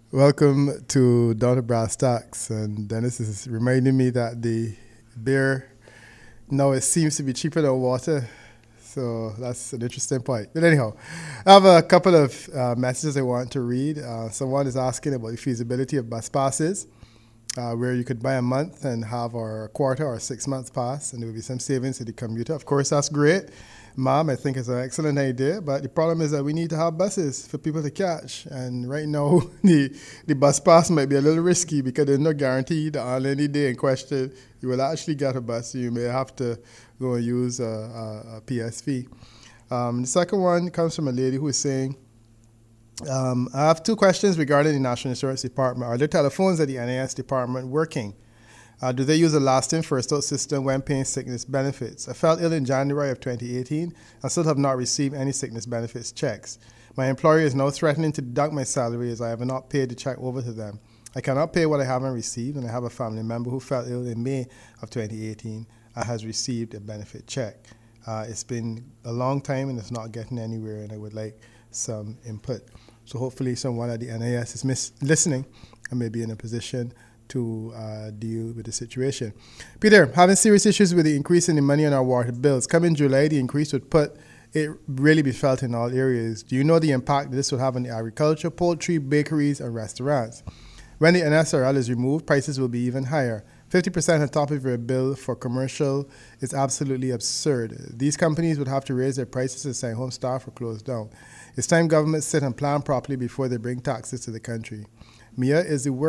Welcome to Down to Brass Tacks. And Dennis is reminding me that the beer now it seems to be cheaper than water. So that's an interesting point. But anyhow, I have a couple of messages I want to read. Someone is asking about the feasibility of bus passes, where you could buy a month and have a quarter or 6 months pass, and there will be some savings to the commuter. Of course, that's great. Mom, I think it's an excellent idea, but the problem is that we need to have buses for people to catch. And right now, the bus pass might be a little risky because there's no guarantee that on any day in question you will actually get a bus. So you may have to go and use a PSV. The second one comes from a lady who is saying, I have two questions regarding the National Insurance Department. Are there telephones at the NIS department working? Do they use a last in, first out system when paying sickness benefits? I fell ill in January of 2018 and still have not received any sickness benefits checks. My employer is now threatening to deduct my salary as I have not paid the check over to them. I cannot pay what I haven't received, and I have a family member who fell ill in May of 2018 and has received a benefit check. It's been a long time and it's not getting anywhere, and I would like some input. So hopefully someone at the NIS is listening and may be in a position to deal with the situation. Peter, having serious issues with the increase in the money on our water bills. Coming July, the increase would put it really be felt in all areas. Do you know the impact that this will have on the agriculture, poultry, bakeries, and restaurants? When the NSRL is removed, prices will be even higher. 50% on top of your bill for commercial is absolutely absurd. These companies would have to raise their prices and send home staff or close down. It's time governments sit and plan properly before they bring taxes to the country. Mia is the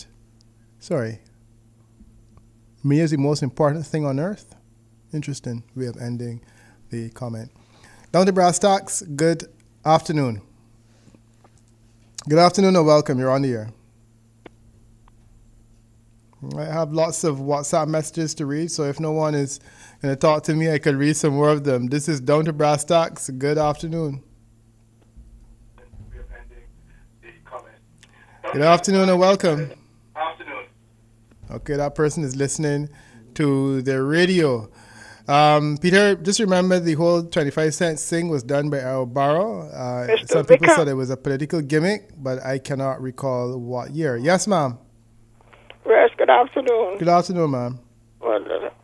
most important thing on earth. Interesting way of ending the comment. Down to Brass Tacks, good afternoon. Good afternoon and welcome. You're on the air. I have lots of WhatsApp messages to read, so if no one is going to talk to me, I could read some more of them. This is Down to Brass Tacks. Good afternoon. Good afternoon and welcome. Okay, that person is listening to the radio. Peter, just remember the whole 25 cents thing was done by Al Barrow. Some people said it was a political gimmick, but I cannot recall what year. Yes, ma'am. Yes, good afternoon. Good afternoon, ma'am. Well,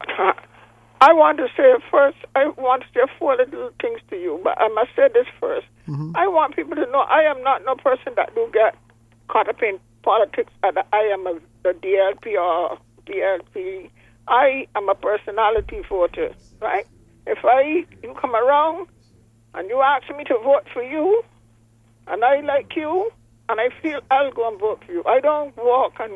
I want to say first, I want to say four little things to you, but I must say this first. Mm-hmm. I want people to know I am not no person that do get caught up in politics. I am the DLP or DLP. I am a personality voter, right? If you come around and you ask me to vote for you, and I like you, and I feel I'll go and vote for you. I don't walk and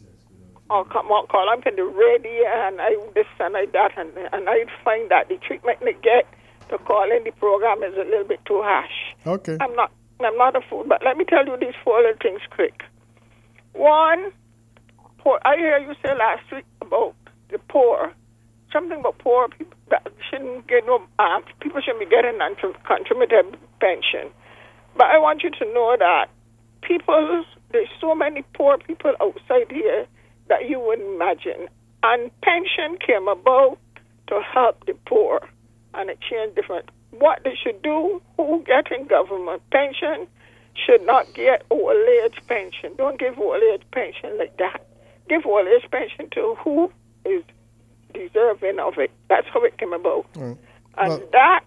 call up in the radio and I this and I that, and I find that the treatment they get to call in the program is a little bit too harsh. Okay. I'm not a fool, but let me tell you these four little things quick. One, I hear you say last week about the poor, something about poor people that shouldn't get people shouldn't be getting contributed pension. But I want you to know that there's so many poor people outside here that you wouldn't imagine. And pension came about to help the poor, and it changed different. What they should do, who getting government pension should not get old age pension. Don't give old age pension like that. Give old age pension to who is deserving of it. That's how it came about. Right. And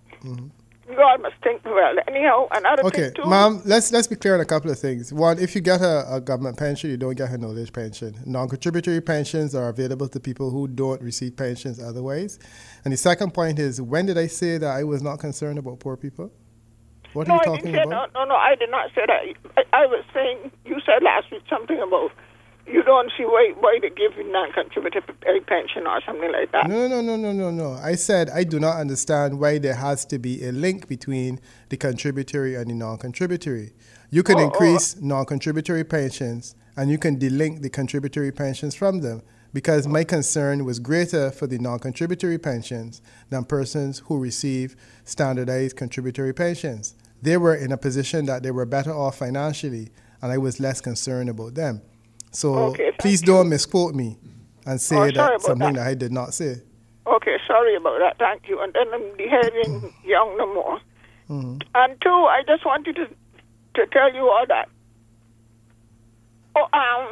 God must think well. Anyhow, another thing too. Ma'am, let's be clear on a couple of things. One, if you get a government pension, you don't get an old age pension. Non-contributory pensions are available to people who don't receive pensions otherwise. And the second point is, when did I say that I was not concerned about poor people? What are you talking about? No, I did not say that. I was saying, you said last week something about you don't see why they give you non-contributory pension or something like that. No. I said I do not understand why there has to be a link between the contributory and the non-contributory. You can increase non-contributory pensions and you can delink the contributory pensions from them, because my concern was greater for the non-contributory pensions than persons who receive standardized contributory pensions. They were in a position that they were better off financially, and I was less concerned about them. So please don't misquote me and say that's something that I did not say. Okay, sorry about that. Thank you. And then I'm behaving young no more. Mm-hmm. And two, I just want you to tell you all that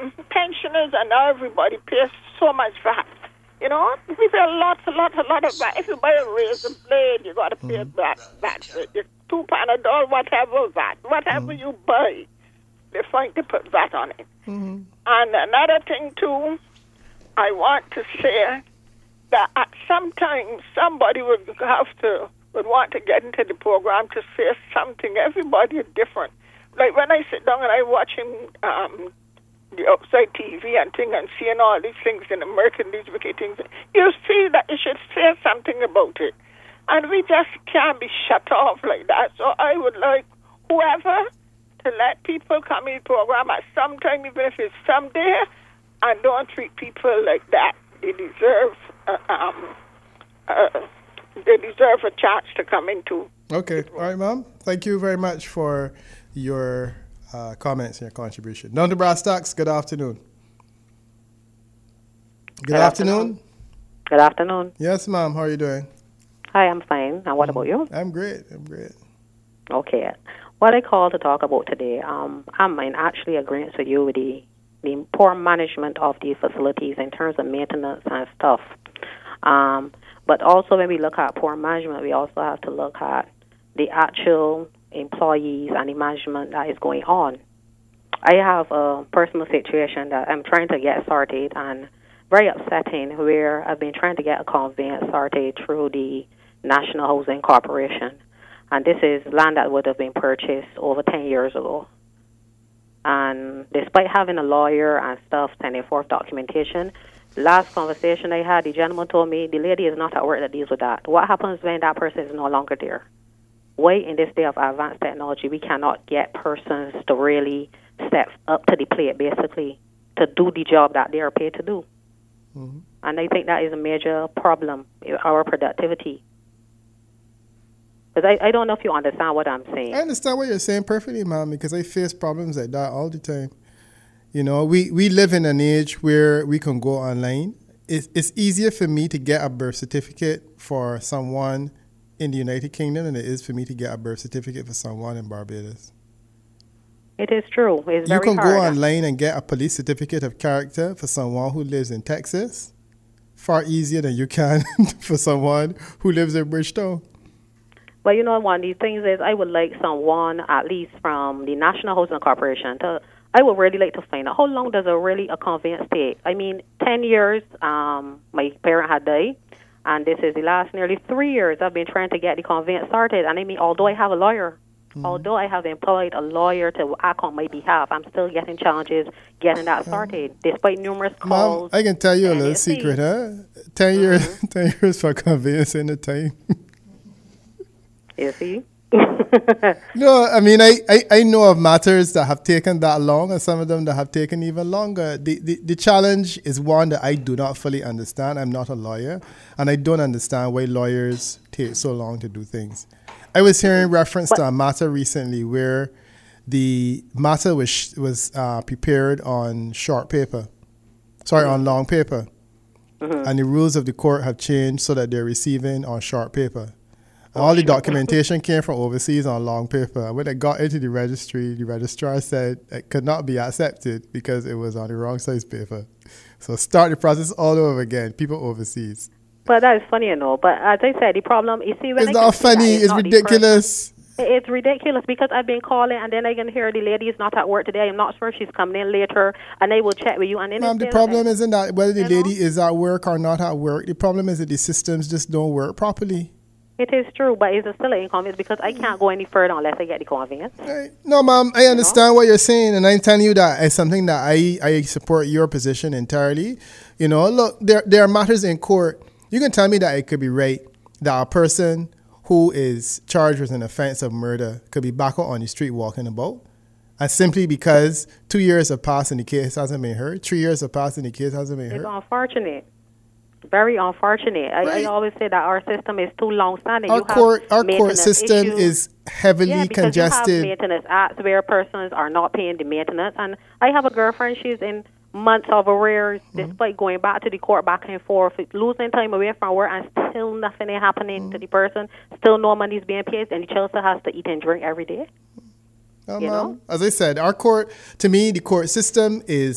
pensioners and everybody pay so much VAT. You know, we pay a lot of VAT. If you buy a razor blade, you got to pay VAT. Your £2 Panadol, whatever VAT, whatever you buy, they find to put VAT on it. And another thing too, I want to say that at some time somebody would want to get into the program to say something. Everybody is different. Like when I sit down and I watching the outside TV and thing and seeing all these things in America, these wicked things, you see that you should say something about it. And we just can't be shut off like that. So I would like whoever to let people come in the program at some time, even if it's someday, and don't treat people like that. They deserve a chance to come into. Okay. All right, Mom. Thank you very much for your comments and your contribution. Down to Brass Tacks, good afternoon. Good afternoon. Good afternoon. Yes, Mom. How are you doing? Hi, I'm fine. And what about you? I'm great. Okay. What I called to talk about today, I'm in actually agreement with you with the poor management of the facilities in terms of maintenance and stuff. But also when we look at poor management, we also have to look at the actual employees and the management that is going on. I have a personal situation that I'm trying to get sorted, and very upsetting, where I've been trying to get a conveyance sorted through the National Housing Corporation. And this is land that would have been purchased over 10 years ago. And despite having a lawyer and stuff sending forth documentation, last conversation I had, the gentleman told me the lady is not at work that deals with that. What happens when that person is no longer there? Why in this day of advanced technology we cannot get persons to really step up to the plate, basically, to do the job that they are paid to do? And I think that is a major problem in our productivity. Because I don't know if you understand what I'm saying. I understand what you're saying perfectly, Mom, because I face problems like that all the time. You know, we live in an age where we can go online. It's easier for me to get a birth certificate for someone in the United Kingdom than it is for me to get a birth certificate for someone in Barbados. It is true. It's very hard. You can go online and get a police certificate of character for someone who lives in Texas far easier than you can for someone who lives in Bridgetown. But you know, one of the things is I would like someone, at least from the National Housing Corporation, I would really like to find out how long does a conveyance take. I mean, 10 years, my parent had died, and this is the last nearly 3 years I've been trying to get the conveyance started. And I mean, although I have a lawyer, although I have employed a lawyer to act on my behalf, I'm still getting challenges getting that started, despite numerous calls. Mom, I can tell you a little secret, huh? 10 years, 10 years for conveyance in the time. You see? No, I mean, I know of matters that have taken that long, and some of them that have taken even longer. The challenge is one that I do not fully understand. I'm not a lawyer, and I don't understand why lawyers take so long to do things. I was hearing reference to a matter recently where the matter was prepared on short paper. Sorry, on long paper. And the rules of the court have changed so that they're receiving on short paper. All the documentation came from overseas on long paper. And when it got into the registry, the registrar said it could not be accepted because it was on the wrong size paper. So start the process all over again, people overseas. But that is funny, you know. But as I said, the problem, you see, when it's not funny, it's ridiculous. It's ridiculous because I've been calling and then I can hear the lady is not at work today. I'm not sure if she's coming in later, and they will check with you. And then Ma'am, the problem isn't that whether the lady is at work or not at work. The problem is that the systems just don't work properly. It is true, but it's still an inconvenience because I can't go any further unless I get the convenience. Right. No, Ma'am, I understand what you're saying, and I'm telling you that it's something that I support your position entirely. You know, look, there are matters in court. You can tell me that it could be right that a person who is charged with an offense of murder could be back out on the street walking about, and simply because 2 years have passed and the case hasn't been heard, 3 years have passed and the case hasn't been heard. It's unfortunate. Very unfortunate. Right. I always say that our system is too long-standing. Our court system is heavily congested. You have maintenance acts where persons are not paying the maintenance. And I have a girlfriend, she's in months of arrears, despite going back to the court back and forth, losing time away from work, and still nothing is happening to the person. Still no money is being paid, and the child still has to eat and drink every day. As I said, our court, to me, the court system is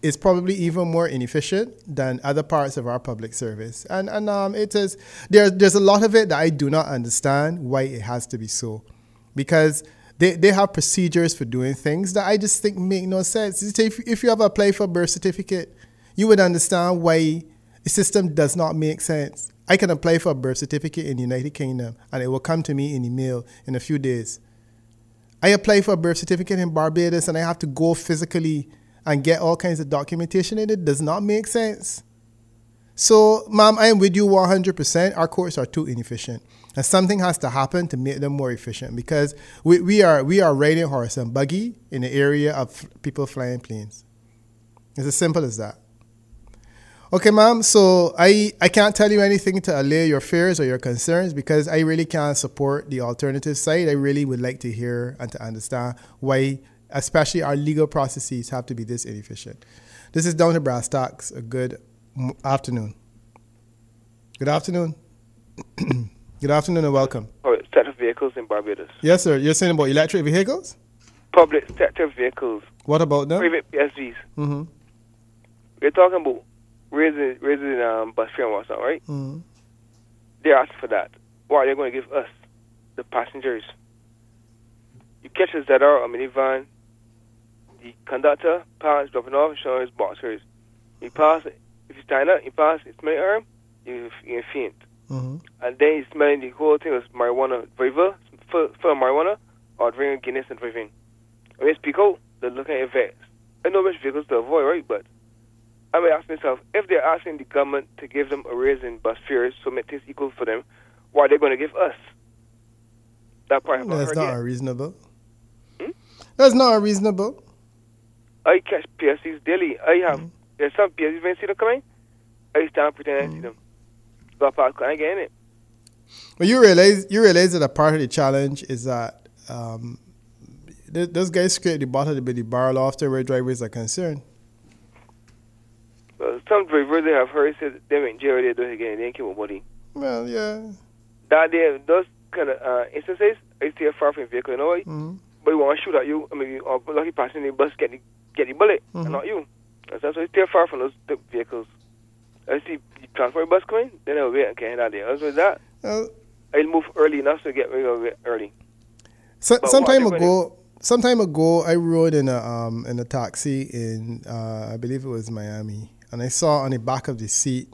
is probably even more inefficient than other parts of our public service. And it is there's a lot of it that I do not understand why it has to be so. Because they have procedures for doing things that I just think make no sense. If you ever apply for a birth certificate, you would understand why the system does not make sense. I can apply for a birth certificate in the United Kingdom and it will come to me in email in a few days. I apply for a birth certificate in Barbados and I have to go physically and get all kinds of documentation, and it does not make sense. So, ma'am, I am with you 100%. Our courts are too inefficient. And something has to happen to make them more efficient, because we are riding horse and buggy in the area of people flying planes. It's as simple as that. Okay, ma'am, so I can't tell you anything to allay your fears or your concerns, because I really can't support the alternative side. I really would like to hear and to understand why, especially our legal processes, have to be this inefficient. This is Down to Brass Tacks. A good afternoon. Good afternoon. Good afternoon and welcome. Public sector vehicles in Barbados. Yes, sir. You're saying about electric vehicles? Public sector vehicles. What about them? Private PSVs. Mm-hmm. We're talking about raising bus fare and whatnot, right? Mm-hmm. They're asking for that. What are they going to give us, the passengers? You catch a ZR or minivan, the conductor pass dropping off, showing his boxers. You pass, if you stand up, you pass, it's my arm, you faint. Mm-hmm. And then he's smelling the whole thing as marijuana driver, for marijuana, or drinking Guinness and driving. When they speak out, they're looking at your vests. I know which vehicles to avoid, right? But I may ask myself, if they're asking the government to give them a raise in bus fares so make things equal for them, what are they going to give us? That part That's not unreasonable. That's not unreasonable. I catch PSCs daily. There's some PSCs when I see them coming, I stand up pretending I see them. So I get in it. Well, you realize that a part of the challenge is that those guys scrape the bottom of the barrel after where drivers are concerned. Some drivers, they have heard said they went in jail, they do it again, they ain't keep nobody. Well, yeah. Those kind of instances, I stay far from the vehicle, you know why? Mm-hmm. But you want to shoot at you, I mean, or lucky passing the bus get the bullet, and not you. That's why I stay far from those vehicles. I see the transport bus coming, then I'll wait and get that there. As with that, I'll move early enough to get early. Some time ago, I rode in a taxi in I believe it was Miami, and I saw on the back of the seat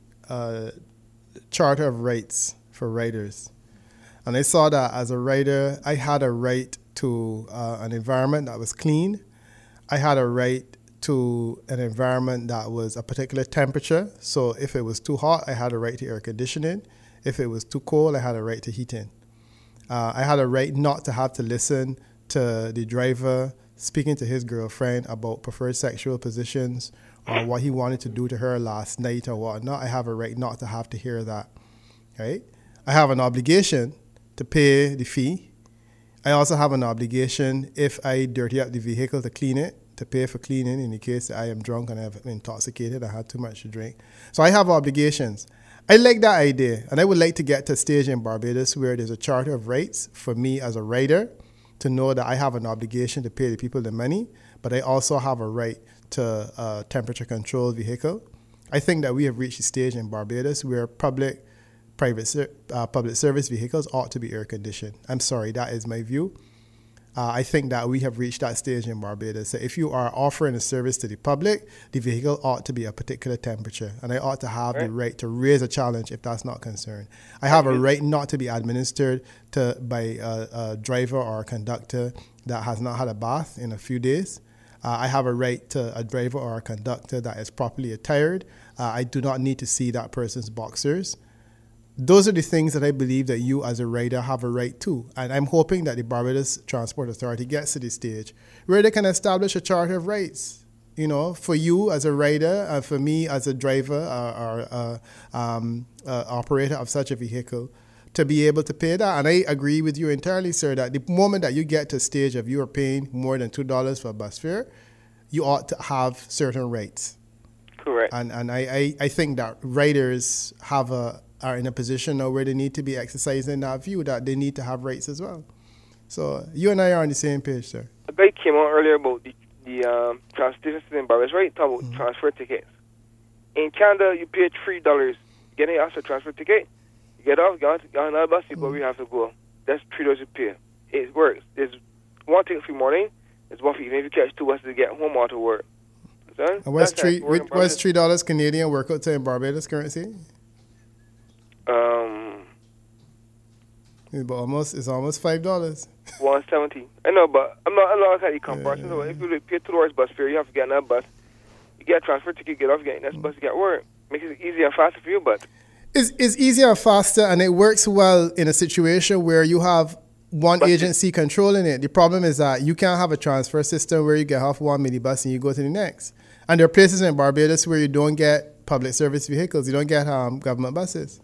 Charter of Rights for riders, and I saw that as a rider, I had a right to an environment that was clean. I had a right to an environment that was a particular temperature. So if it was too hot, I had a right to air conditioning. If it was too cold, I had a right to heating. I had a right not to have to listen to the driver speaking to his girlfriend about preferred sexual positions or what he wanted to do to her last night or whatnot. I have a right not to have to hear that. Right? I have an obligation to pay the fee. I also have an obligation, if I dirty up the vehicle, to clean it, to pay for cleaning in the case that I am drunk and I'm intoxicated, I had too much to drink. So I have obligations. I like that idea, and I would like to get to a stage in Barbados where there's a charter of rights for me as a rider to know that I have an obligation to pay the people the money, but I also have a right to a temperature-controlled vehicle. I think that we have reached a stage in Barbados where public service vehicles ought to be air-conditioned. I'm sorry, that is my view. I think that we have reached that stage in Barbados. So if you are offering a service to the public, the vehicle ought to be a particular temperature, and I ought to have the right to raise a challenge if that's not concerned. I have a right not to be administered by a driver or a conductor that has not had a bath in a few days. I have a right to a driver or a conductor that is properly attired. I do not need to see that person's boxers. Those are the things that I believe that you as a rider have a right to. And I'm hoping that the Barbados Transport Authority gets to the stage where they can establish a charter of rights, for you as a rider and for me as a driver or operator of such a vehicle to be able to pay that. And I agree with you entirely, sir, that the moment that you get to a stage of you are paying more than $2 for a bus fare, you ought to have certain rights. Correct. And I think that riders are in a position now where they need to be exercising that view that they need to have rights as well. So you and I are on the same page, sir. A guy came on earlier about the the transportation system in Barbados, right? Talk about transfer tickets. In Canada, you pay $3. Getting an extra transfer ticket, you get off, get on another bus, you go where you have to go. That's $3 you pay. It works. There's one ticket for morning. There's one for evening. If you catch two buses to get home or to work. And what's $3 Canadian workout to in Barbados currency? It's almost $5. 170. I know, but I'm not at the comparison. So if you pay $2 bus fare, you have to get another bus. You get a transfer ticket, get off, get the next bus, you get work. Makes it easier and faster for you, but it's easier and faster, and it works well in a situation where you have one agency controlling it. The problem is that you can't have a transfer system where you get off one minibus and you go to the next. And there are places in Barbados where you don't get public service vehicles. You don't get government buses.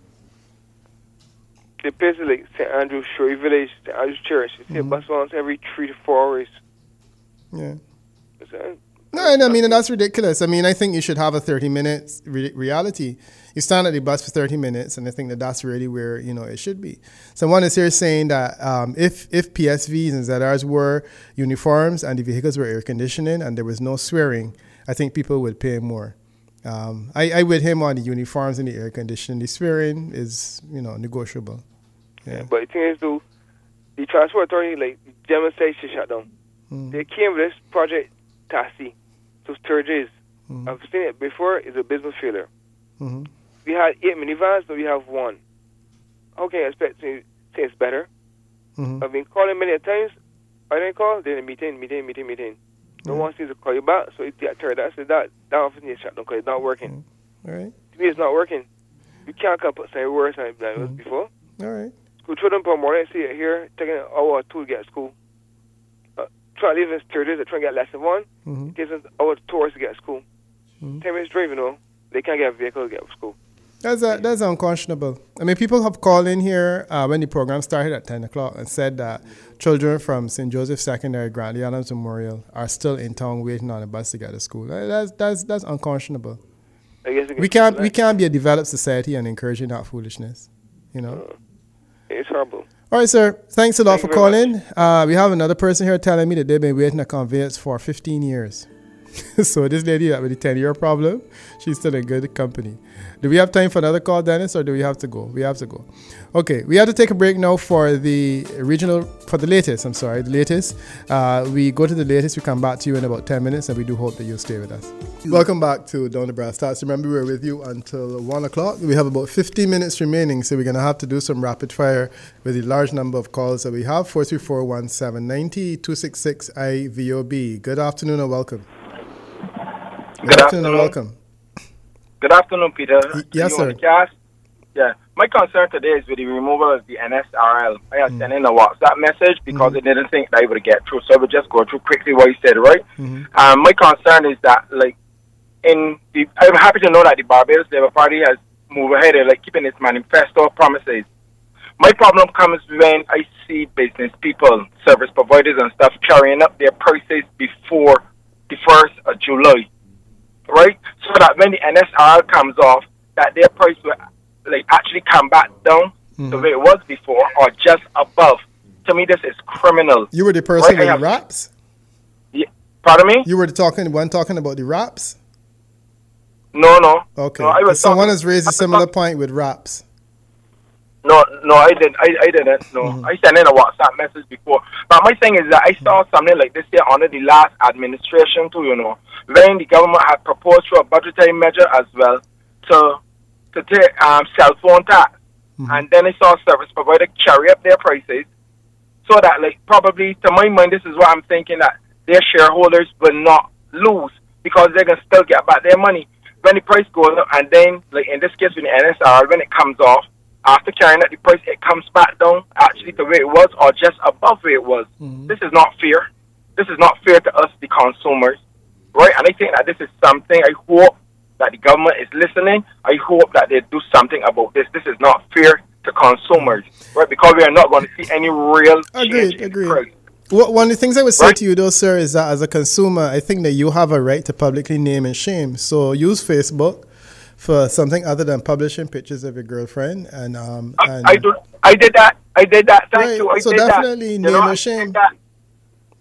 The places like St. Andrews Shore Village, St. Andrews Church, you see a bus once every 3 to 4 hours. Yeah. And that's ridiculous. I mean, I think you should have a 30 minutes reality. You stand at the bus for 30 minutes, and I think that's really where, it should be. Someone is here saying that if PSVs and ZRs were uniforms and the vehicles were air conditioning and there was no swearing, I think people would pay more. I with him on the uniforms and the air conditioning. The swearing is, negotiable. Yeah. But the thing is, though, the Transport Authority, like, German state should shut down. They came with this project, Taxi. So Sturgis, I've seen it before, it's a business failure. We had 8 minivans, but we have 1. How can you expect to say it's better? I've been calling many times. I didn't call, then meeting. No one seems to call you back, so it's that third. That office needs to shut down because it's not working. All right. To me, it's not working. You can't come put some worse than it was before. All right. School children per morning, see it here, taking an hour or two to get to school. Try to leave in Sturgis, try to get lesson 1. It gives them an hour 2 hours to get to school. 10 minutes drive, they can't get a vehicle to get to school. That's unconscionable. I mean, people have called in here when the program started at 10 o'clock and said that children from St. Joseph Secondary, Grantley Adams Memorial are still in town waiting on a bus to get to school. That's unconscionable. We can't be a developed society and encouraging that foolishness. It's horrible. All right, sir. Thanks a lot for calling. We have another person here telling me that they've been waiting a conveyance for 15 years. So this lady with the 10-year problem, she's still in good company. Do we have time for another call, Dennis, or do we have to go? We have to go. Okay, we have to take a break now for the latest. We go to the latest. We come back to you in about 10 minutes, and we do hope that you'll stay with us. Welcome back to Down to Brass Tacks. Remember, we're with you until 1 o'clock. We have about 15 minutes remaining, so we're going to have to do some rapid fire with the large number of calls that we have. 434-1790, 266-IVOB. Good afternoon and welcome. Good afternoon and welcome. Good afternoon, Peter. Yes, sir. Yeah. My concern today is with the removal of the NSRL. I have sent in a WhatsApp message because I didn't think that I would get through. So I would just go through quickly what you said, right? My concern is that, I'm happy to know that the Barbados Labour Party has moved ahead and, keeping its manifesto promises. My problem comes when I see business people, service providers and stuff carrying up their prices before the 1st of July. Right? So that when the NSRL comes off, that their price will actually come back down the way it was before or just above. To me, this is criminal. You were the person with the wraps? Yeah. Pardon me? You were talking about the wraps? No. Okay. No, someone has raised a similar point with wraps. No, I didn't. No, I sent in a WhatsApp message before. But my thing is that I saw something like this here under the last administration too, when the government had proposed through a budgetary measure as well to take cell phone tax. And then I saw service provider carry up their prices so that, probably, to my mind, this is what I'm thinking, that their shareholders will not lose because they can still get back their money. When the price goes up and then, in this case with the NSR, when it comes off, after carrying up the price, it comes back down actually to where it was or just above where it was. This is not fair. This is not fair to us, the consumers, right? And I think that this is something I hope that the government is listening. I hope that they do something about this. This is not fair to consumers, right? Because we are not going to see any real change in the price. Well, one of the things I would say to you, though, sir, is that as a consumer, I think that you have a right to publicly name and shame. So use Facebook for something other than publishing pictures of your girlfriend. And I did that. Thank you. So definitely name and shame.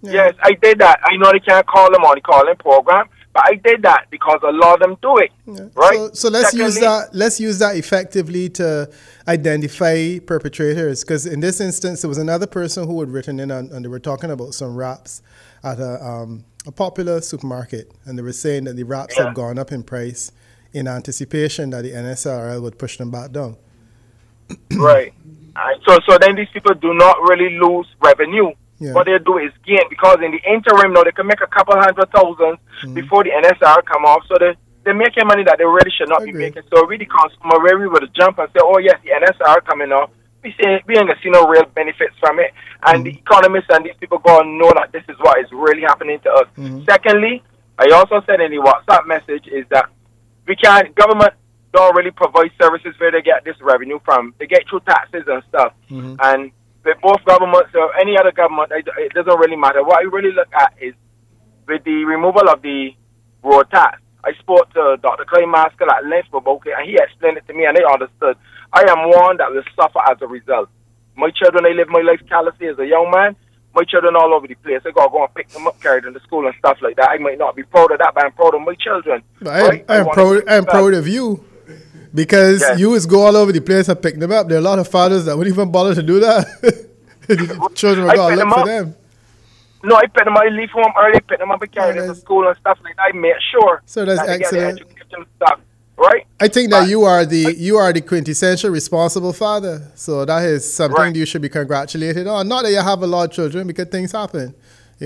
Yes, I did that. I know they can't call them on the calling program, but I did that because a lot of them do it. Yeah. Right? So let's use that. Let's use that effectively to identify perpetrators. Because in this instance, there was another person who had written in and they were talking about some wraps at a popular supermarket, and they were saying that the wraps had gone up in price in anticipation that the NSRL would push them back down. Right. So then these people do not really lose revenue. Yeah. What they do is gain, because in the interim now they can make a couple $100,000 before the NSR come off. So they're making money that they really should not be making. So really consumer really would jump and say, oh yes, the NSR coming off. We ain't going to see no real benefits from it. And the economists and these people go and know that this is what is really happening to us. Secondly, I also said in the WhatsApp message is that government don't really provide services where they get this revenue from. They get through taxes and stuff. And with both governments or any other government, it doesn't really matter. What I really look at is with the removal of the road tax. I spoke to Dr. Clay Maskell at length about it, and he explained it to me, and I understood. I am one that will suffer as a result. My children, I live my life callously as a young man. My children all over the place. I got to go and pick them up, carry them to school and stuff like that. I might not be proud of that, but I'm proud of my children. Right? I'm proud of you. Because you always go all over the place and pick them up. There are a lot of fathers that wouldn't even bother to do that. The children will go and look for them. No, I pick them up. I leave home early, pick them up and carry them to school and stuff like that. I make sure. So that's excellent. Stuff, right? I think that you are the quintessential responsible father. So that is something you should be congratulated on. Not that you have a lot of children, because things happen,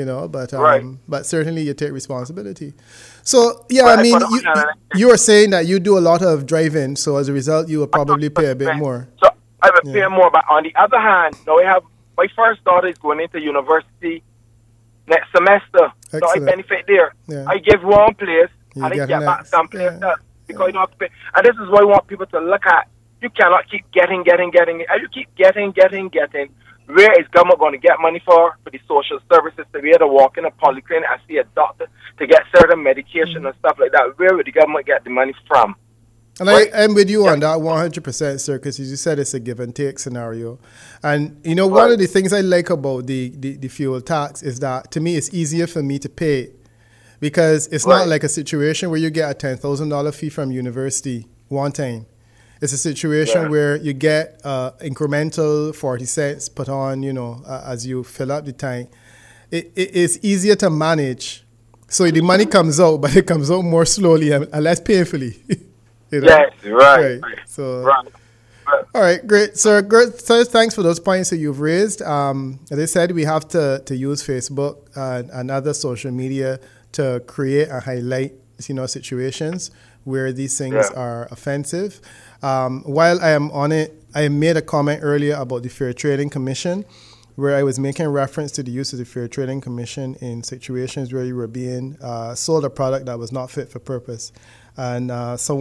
but certainly you take responsibility. So, I mean, you are saying that you do a lot of driving, so as a result, you will probably pay a bit more. So I will pay more, but on the other hand, now I have my first daughter is going into university next semester. Excellent. So I benefit there. Yeah. I give one place, and I get back some place because you don't have to pay. And this is what I want people to look at. You cannot keep getting. And you keep getting. Where is government going to get money for the social services, to be able to walk in a polyclinic and see a doctor, to get certain medication and stuff like that? Where would the government get the money from? And I'm with you on that 100%, sir, because as you said, it's a give and take scenario. And, one of the things I like about the fuel tax is that, to me, it's easier for me to pay it, because it's not like a situation where you get a $10,000 fee from university one time. It's a situation where you get incremental 40 cents put on, as you fill up the tank. It's easier to manage. So the money comes out, but it comes out more slowly and less painfully. Yes, right. So, all right, great. So, thanks for those points that you've raised. As I said, we have to use Facebook and other social media to create and highlight, situations where these things are offensive. While I am on it, I made a comment earlier about the Fair Trading Commission, where I was making reference to the use of the Fair Trading Commission in situations where you were being sold a product that was not fit for purpose. And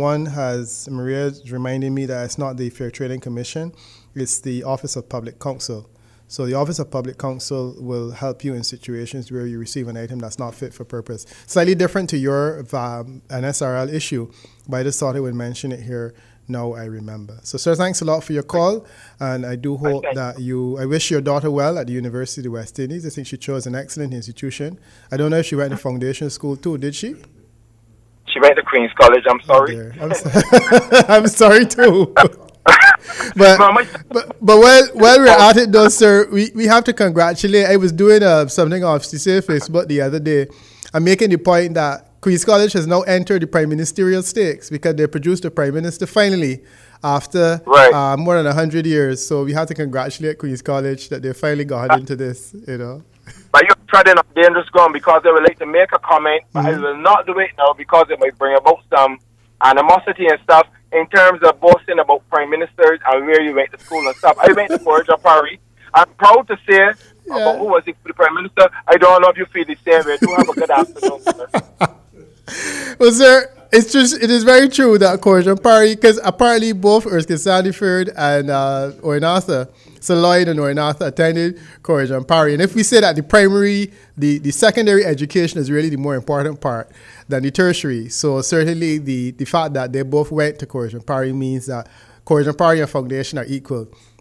Maria is reminding me that it's not the Fair Trading Commission, it's the Office of Public Counsel. So the Office of Public Counsel will help you in situations where you receive an item that's not fit for purpose. Slightly different to your NSRL issue, but I just thought I would mention it here. Now I remember. So, sir, thanks a lot for your call, and I do hope that I wish your daughter well at the University of the West Indies. I think she chose an excellent institution. I don't know if she went to foundation school too, did she? She went to Queen's College, I'm sorry. I'm sorry too. But while we're at it though, sir, we have to congratulate. I was doing something on Facebook the other day. I'm making the point that Queen's College has now entered the prime ministerial stakes because they produced a prime minister finally after more than 100 years. So we have to congratulate Queen's College that they finally got into this, But you're treading on dangerous ground, because they would like to make a comment, but I will not do it now because it might bring about some animosity and stuff in terms of boasting about prime ministers and where you went to school and stuff. I went to Georgia Parry. I'm proud to say about who was the prime minister. I don't know if you feel the same way. Do have a good afternoon, sir. Well, sir, it is very true that Georgia Parry, because apparently both Erskine Sandiford and Orinatha, Sir Lloyd and Orinatha attended Georgia Parry. And if we say that the secondary education is really the more important part than the tertiary, so certainly the fact that they both went to Georgia Parry means that Georgia Parry and foundation are equal.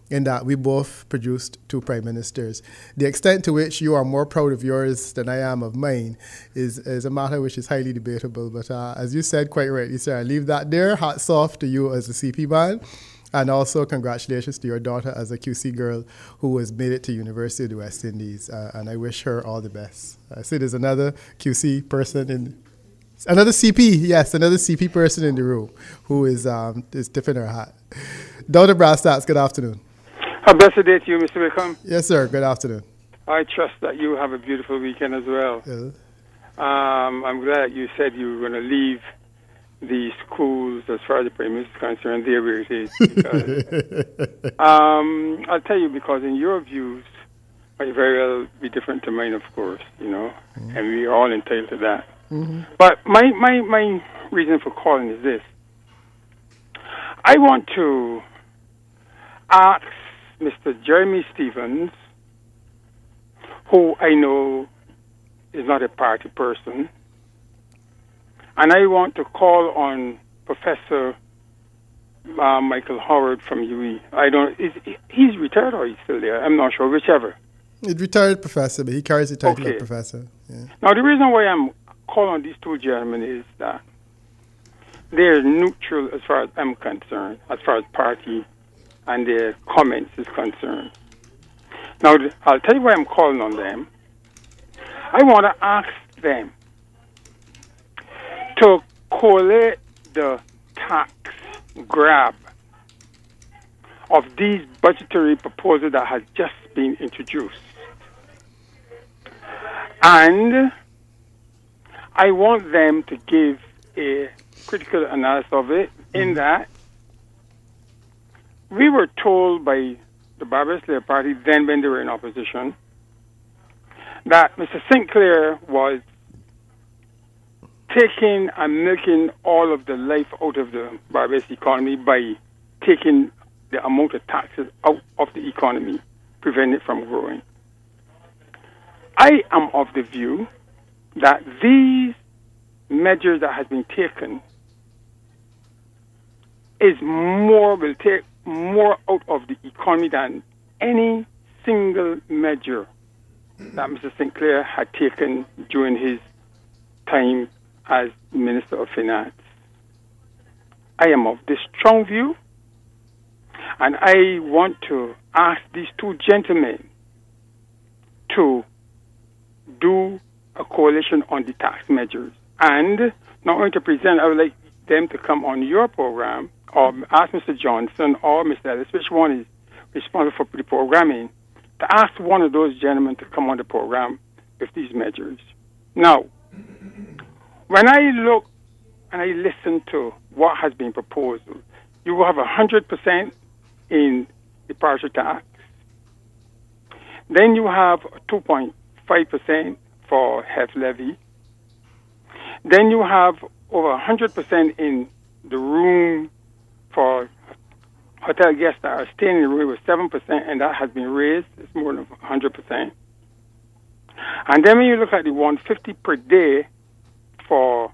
in that we both produced 2 prime ministers. The extent to which you are more proud of yours than I am of mine is a matter which is highly debatable. But as you said quite rightly, sir, I leave that there. Hats off to you as a CP man. And also congratulations to your daughter as a QC girl who has made it to University of the West Indies. And I wish her all the best. I see there's another QC person another CP person in the room who is tipping her hat. Dr. Brass-Stacks, good afternoon. A blessed day to you, Mr. Wickham. Yes, sir. Good afternoon. I trust that you have a beautiful weekend as well. Yeah. I'm glad you said you were going to leave the schools, as far as the Prime Minister is concerned, there where it is. Because, I'll tell you, because in your views might very well be different to mine, of course, and we are all entitled to that. Mm-hmm. But my reason for calling is this. I want to ask Mr. Jeremy Stephens, who I know is not a party person, and I want to call on Professor Michael Howard from UE. He's retired or he's still there? I'm not sure, whichever. He's retired professor, but he carries the title of professor. Yeah. Now, the reason why I'm calling on these 2 gentlemen is that they're neutral as far as I'm concerned, as far as party and their comments is concerned. Now, I'll tell you why I'm calling on them. I want to ask them to collate the tax grab of these budgetary proposals that has just been introduced. And I want them to give a critical analysis of it in that we were told by the Barbara Slayer Party, then when they were in opposition, that Mr. Sinclair was taking and milking all of the life out of the Barbados economy by taking the amount of taxes out of the economy, preventing it from growing. I am of the view that these measures that have been taken will take more out of the economy than any single measure that Mr. Sinclair had taken during his time as Minister of Finance. I am of this strong view, and I want to ask these 2 gentlemen to do a coalition on the tax measures. And not only to present, I would like them to come on your program, or ask Mr. Johnson or Mr. Ellis, which one is responsible for the programming, to ask one of those gentlemen to come on the program with these measures. Now, when I look and I listen to what has been proposed, you will have 100% in the partial tax. Then you have 2.5% for health levy. Then you have over 100% in the room for hotel guests that are staying in the room with 7%, and that has been raised. It's more than 100%. And then when you look at the 150 per day for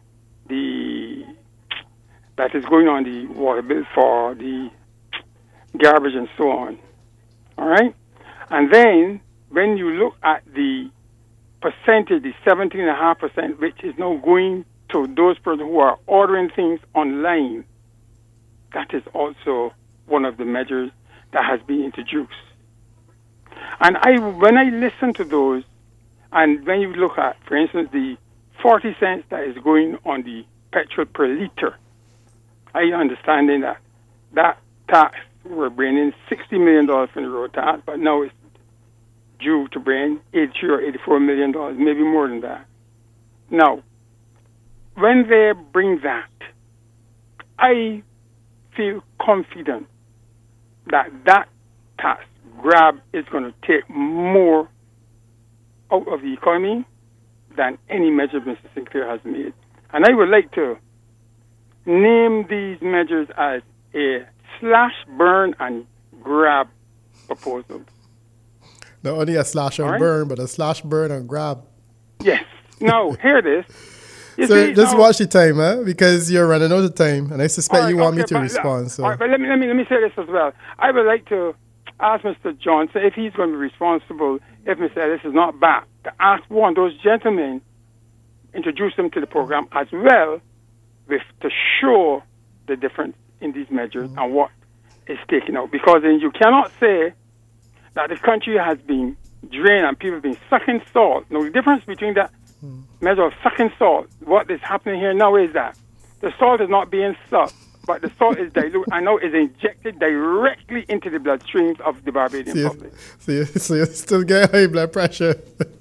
that is going on the water bill for the garbage and so on. All right? And then when you look at the percentage, the 17.5%, which is now going to those persons who are ordering things online, that is also one of the measures that has been introduced. And when I listen to those, and when you look at, for instance, the 40 cents that is going on the petrol per liter, I understanding that tax, we're bringing $60 million from the road tax, but now it's due to bring $83 or $84 million, maybe more than that. Now, when they bring that, I feel confident that tax grab is going to take more out of the economy than any measure Mr. Sinclair has made. And I would like to name these measures as a slash, burn, and grab proposal. Not only a slash and burn, but a slash, burn, and grab. Yes. Now, here it is. So just watch the time, because you're running out of time, and I suspect you want me to respond. So, but let me say this as well. I would like to ask Mr. Johnson if he's going to be responsible if Mr. Ellis is not back, to ask one of those gentlemen, introduce them to the program as well, to show the difference in these measures and what is taken out. Because then you cannot say that the country has been drained and people have been sucking salt. Now, the difference between that measure of sucking salt, what is happening here now is that the salt is not being sucked, but the salt is diluted and now is injected directly into the bloodstreams of the Barbadian public. So you still get high blood pressure.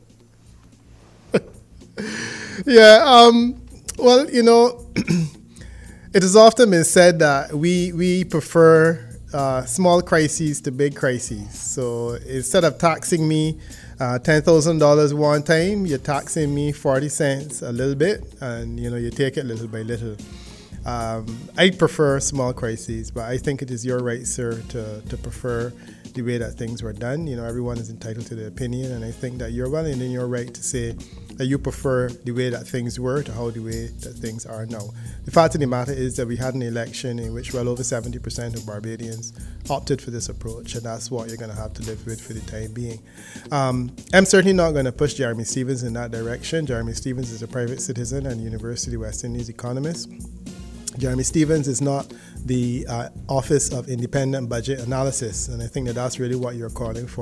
Yeah, well, you know, it has often been said that we prefer small crises to big crises. So instead of taxing me $10,000 one time, you're taxing me 40 cents a little bit, and you know, you take it little by little. I prefer small crises, but I think it is your right, sir, to prefer the way that things were done. You know, everyone is entitled to their opinion, and I think that you're well in your right to say that you prefer the way that things were to how the way that things are now. The fact of the matter is that we had an election in which well over 70% of Barbadians opted for this approach, and that's what you're going to have to live with for the time being. I'm certainly not going to push Jeremy Stephens in that direction. Jeremy Stephens is a private citizen and University of West Indies economist. Jeremy Stephens is not the Office of Independent Budget Analysis, and I think that that's really what you're calling for.